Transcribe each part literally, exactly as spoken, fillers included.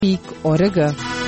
pikë org.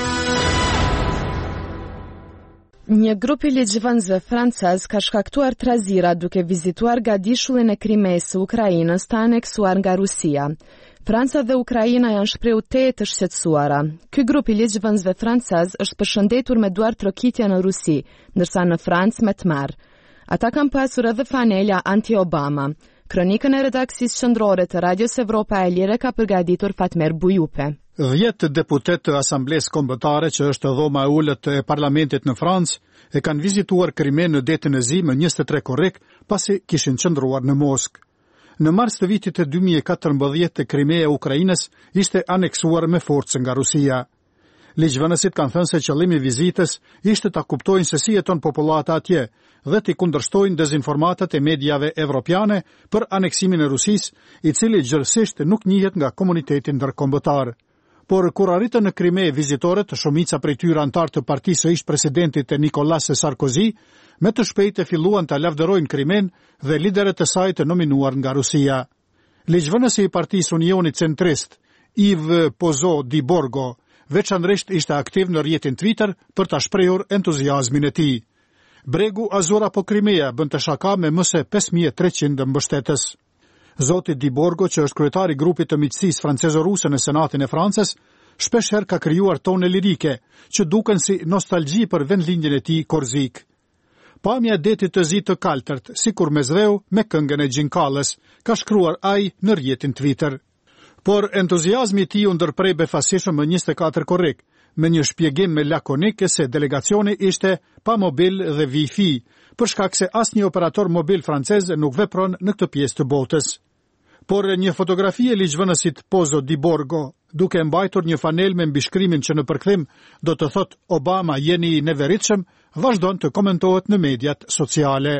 Një grup i ligjvënësve francez ka shkaktuar trazira duke vizituar gadishullin e Krimeës së Ukrainës të aneksuar nga Rusia. Franca dhe Ukraina janë shprehur te të shqetësuara. Ky grup i ligjvënësve francez është përshëndetur me duar trokitje në Rusi, ndërsa në Francë me tmerr. Ata kanë pasur edhe fanela anti-Obama. Kronikën e redaksisë qendrore të Radios Evropa e Lire ka përgatitur Fatmer Bujupe. Dhjetë deputet të Asamblesë Kombëtare, që është dhoma e ulët e parlamentit në Francë, e kanë vizituar Krimen në detin e zi më njëzet e tre korrik, pasi kishin qëndruar në Moskë. Në mars të vitit e dy mijë e katërmbëdhjetë Krimea e Ukrainës ishte aneksuar me forcë nga Rusia. Ligjvënësit kanë thënë se qëllimi i vizitës ishte ta kuptojnë se si jeton popullata atje dhe t'i kundërshtojnë dezinformatat e mediave evropiane për aneksimin e Rusisë, i cili gjërësisht nuk njihet nga komuniteti ndërkombëtar. Por kur arritën në Krime vizitorët, shumica prej tyre antar të partisë së ish-presidentit e Nicolas Sarkozy, me të shpejtë filluan ta lavdërojnë Krimen dhe liderët e saj të nominuar nga Rusia. Ligjvënësi i Partisë Unioni Centrist, Yves Pozo di Borgo, veçanërisht ishte aktiv në rrjetin Twitter për ta shprehur entuziazmin e tij. Bregu Azura po Krimea bën të shaka me më se pesë mijë e treqind mbështetës. Zoti Di Borgo, që është kryetari i grupit të miqësisë francezo-ruse në Senatin e Francës, shpeshherë ka krijuar tone lirike, që duken si nostalgji për vendlindjen e tij korzik. Pamja e detit të zi të kaltërt, sikur mezreu me këngën e Gjinkallës, ka shkruar ai në rrjetin Twitter. Por entuziazmi i tij u ndërprej befasishëm më njëzet e katër korrik, me një shpjegim me lakonik se delegacioni ishte pa mobil dhe Wi-Fi, për shkak se asnjë operator mobil francez nuk vepron në këtë pjesë të botës. Por një fotografi e ligjvënësit Pozo di Borgo, duke mbajtur një fanel me mbishkrimin që në përkthim do të thot Obama jeni i neveritshëm, vazhdon të komentohet në mediat sociale.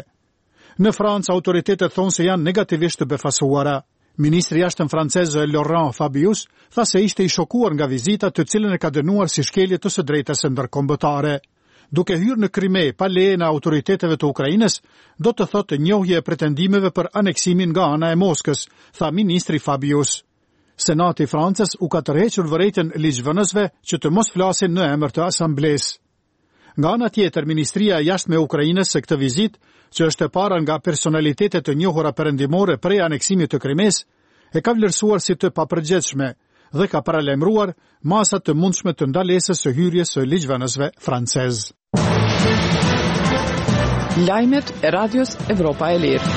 Në Francë, autoritetet thonë se janë negativisht të befasuara. Ministri i jashtëm francez Laurent Fabius tha se ishte i shokuar nga vizita, të cilën e ka dënuar si shkelje të së drejtës së ndërkombëtare. Duke hyrë në Krime pa lejen e autoriteteve të Ukrainës, do të thotë njohje e pretendimeve për aneksimin nga ana e Moskës, tha ministri Fabius. Senati i Francës u ka tërhequr vërejtjen ligjvënësve që të mos flasin në emër të asamblesë. Nga ana tjetër, Ministria e Jashtme e Ukrainës se këtë vizitë, që është e para nga personalitetet të njohura perëndimore prej aneksimit të Krimes, e ka vlerësuar si të papërgjithshme dhe ka paralajmëruar masa të mundshme të ndalesës së hyrjes së ligjvënësve francez. Lajmet e Radios Evropa e Lirë.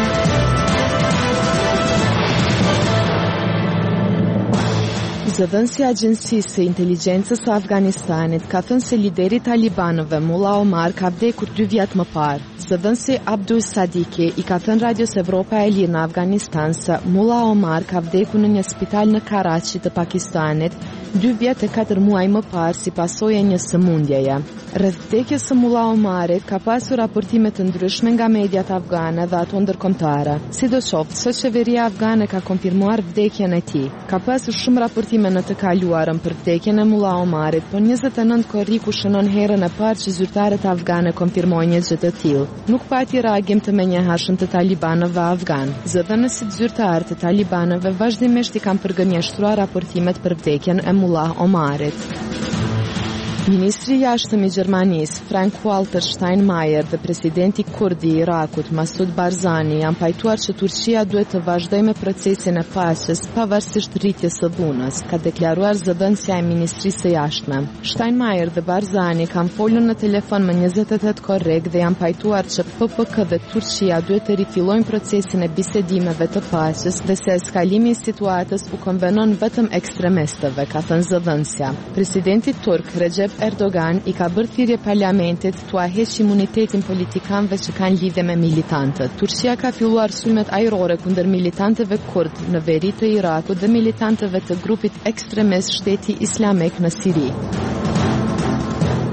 Zëdhënësi i Agjencisë së Inteligjencës së Afganistanit ka thënë se lideri i talibanëve Mullah Omar ka vdekur dy vjet më parë. Zëdhënësi Abdul Sadiki i ka thënë Radios Evropa e Lirë në Afganistan se Mullah Omar ka vdekur në një spital në Karachi të Pakistanit dy vjet e katër muaj më parë si pasojë e një sëmundjeje. Rreth vdekjes së Mullah Omarit ka pasur raportime të ndryshme nga mediat afgane dhe ato ndërkombëtare. Sidoqoftë, sot qeveria afgane ka konfirmuar vdekjen e tij. Ka pasur shumë raportime në të kaluarën për vdekjen e Mullah Omarit, por njëzet e nëntë korriku shënon herën e parë që zyrtarët afgane konfirmojnë një gjë të tillë. Nuk pati reagim të menjëhershëm të talibanëve afgan. Zëdhënësit zyrtarë të talibanëve vazhdimisht i kanë përgënjeshtruar raportimet për vdekjen e Mullah Omarit. Ministri i jashtëm i Gjermanisë, Frank-Walter Steinmeier, dhe presidenti kurd i Irakut, Masud Barzani, janë pajtuar që Turqia duhet të vazhdojë me procesin e paqes pavarësisht rritjes së dhunës, ka deklaruar zëdhënësja e Ministrisë së Jashtme. Steinmeier dhe Barzani kanë folur në telefon më njëzet e tetë korrik dhe janë pajtuar që P P K dhe Turqia duhet të rifillojnë procesin e bisedimeve të paqes dhe se eskalimi i situatës u konvenon vetëm ekstremistëve, ka thënë zëdhënësja. Presidenti turk Recep Erdogan i ka bërë thirrje parlamentit t'u heqë imunitetin politikanëve që kanë lidhje me militantët. Turqia ka filluar sulmet ajrore kundër militantëve kurd në veri të Irakut dhe militantëve të grupit ekstremist Shteti Islamik në Siri.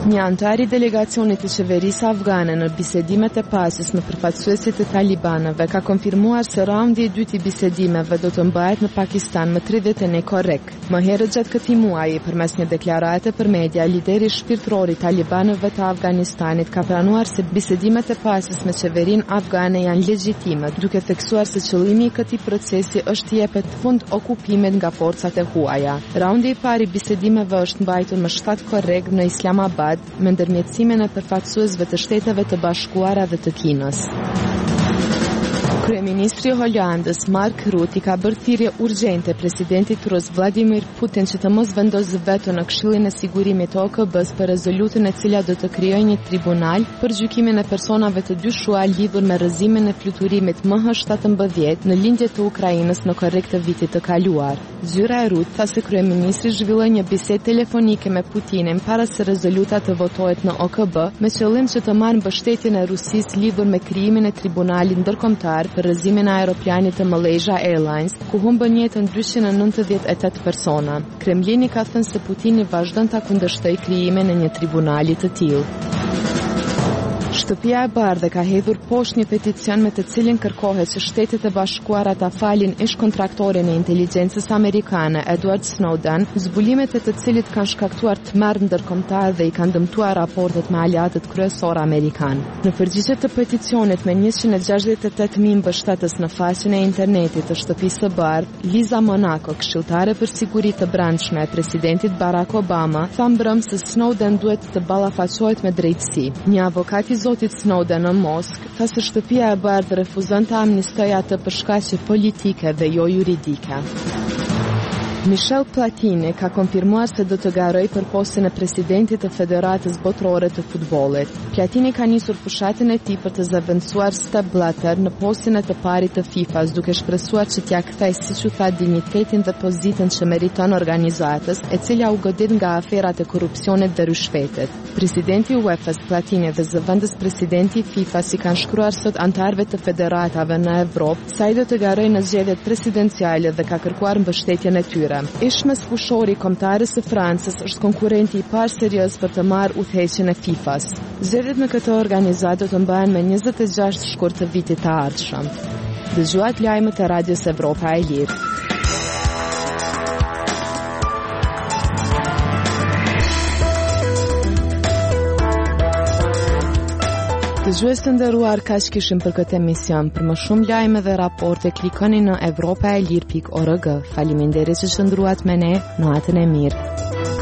Një antar i delegacionit të qeverisë afgane në bisedimet e pasës me përfaqësuesit e talibanëve ka konfirmuar se raundi i dytë i bisedimeve do të mbahet në Pakistan më tridhjetë e një korrik. Më herët gjatë këtij muaji, përmes një deklarate për media, lideri shpirtëror i talibanëve të Afganistanit ka pranuar se bisedimet e pasës me qeverinë afgane janë legjitime, duke theksuar se qëllimi i këtij procesi është të jepet fund okupimit nga forcat e huaja. Raundi i parë i bisedimeve është mbajtur më shtatë korrik në Islamabad me ndërmjetësimin e përfaqësuesve të Shteteve të Bashkuara dhe të Kinës. Kryeministri i Holandës Mark Rutte ka bërë thirrje urgjente presidentit rus Vladimir Putin që të mos vendosë veto në Këshillin e Sigurimit të O K B-s për rezolutën e cila do të krijojë një tribunal për gjykimin e personave të dyshuar lidhur me rrëzimin e fluturimit M H shtatëmbëdhjetë në lindje të Ukrainës në korrik të vitit të kaluar. Zyra e Rutte tha se kryeministri zhvilloi një bisedë telefonike me Putinin para se rezoluta të votohet në O K B me qëllim që të marrë mbështetjen e Rusisë lidhur me krijimin e tribunalit ndërkombëtar për rrëzimin e aeroplanit të Malaysia Airlines, ku humbën jetën dyqind e nëntëdhjetë e tetë persona. Kremlini ka thënë se Putini vazhdon ta kundërshtojë krijimin e një tribunali të tillë. Shtëpia e Bardhë ka hedhur poshtë një peticion me të cilin kërkohet që Shtetet e Bashkuara ta falin ish-kontraktorin e inteligjencës amerikane Edward Snowden, zbulimet e të cilit kanë shkaktuar tmerr ndërkombëtar dhe i kanë dëmtuar raportet me aleatët kryesorë amerikan. Në përgjigje të peticionit me njëqind e gjashtëdhjetë e tetë mijë mbështetës në faqen e internetit të Shtëpisë së Bardhë, Liza Monaco, këshilltare për siguri të brendshme e presidentit Barack Obama, tha mbrëm se Snowden duhet të ballafaqohet me drejtësi. Një avokat i zotit Snowden në Moskë tha se Shtëpia e Bardhë refuzon të amnistojë atë për shkaqe politike dhe jo juridike. Michel Platini ka konfirmuar se do të garojë për postën e presidentit të Federatës Botërore të Futbollit. Platini ka nisur fushatën e tij për të zëvendësuar Sepp Blatter në postin e të parit të FIFA-s, duke shpresuar që t'ia kthejë, siç u tha, dinjitetin dhe pozitën që meriton organizatës, e cila u godit nga aferat e korrupsionit dhe rishpetit. Presidenti i UEFA-s Platini dhe zëvendës presidenti i FIFA-s i kanë shkruar sot antarëve të federatave në Evropë se ai do të garojë në zgjedhjet presidenciale dhe ka kërkuar mbështetjen e tyre. Ishmes Fushori, kombëtarës së Francës, është konkurrenti i parë serioz për të marrë udhëheqjen e FIFA-s. Zgjedhjet në këtë organizatë do të mbahen më njëzet e gjashtë shkurt të vitit të ardhshëm. Dëgjuat lajmet e Radios Evropa e Lirë. Dëgjues të nderuar, kaq kishim për këtë emision. Për më shumë lajme dhe raporte, klikoni në evropaelir pikë org. Faleminderit që qëndruat me ne. Natën e mirë.